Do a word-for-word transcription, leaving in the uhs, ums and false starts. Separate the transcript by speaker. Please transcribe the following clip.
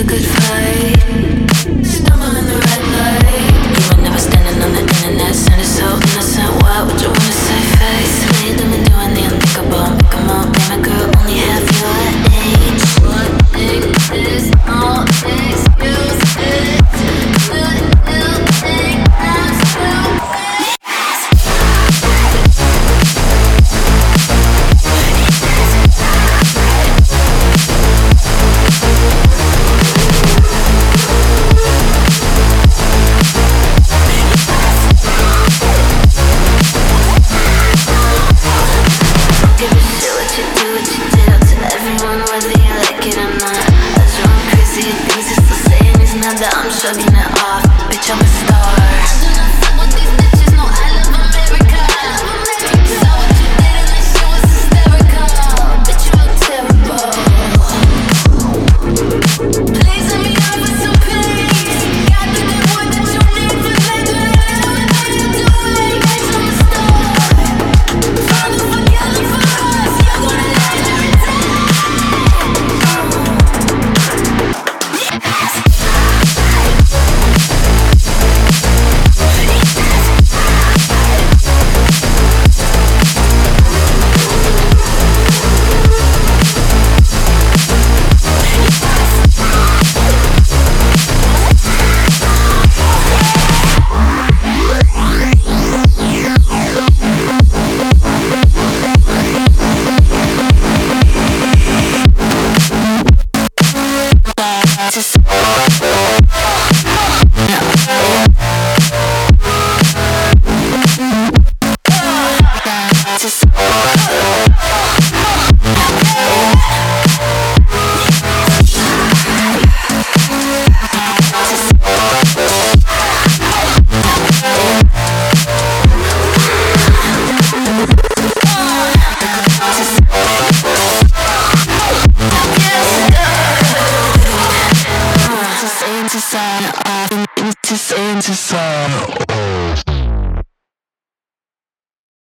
Speaker 1: good fight. Stumble in the red light. You were never standing on the internet, sounded so innocent. What would you wanna say? Face laid them and doing the unthinkable. Make 'em all be my girl, only half your age. What exists, all excuse it. Good little thing, I'm stupid. I'm shrugging it off, bitch, I'm a star.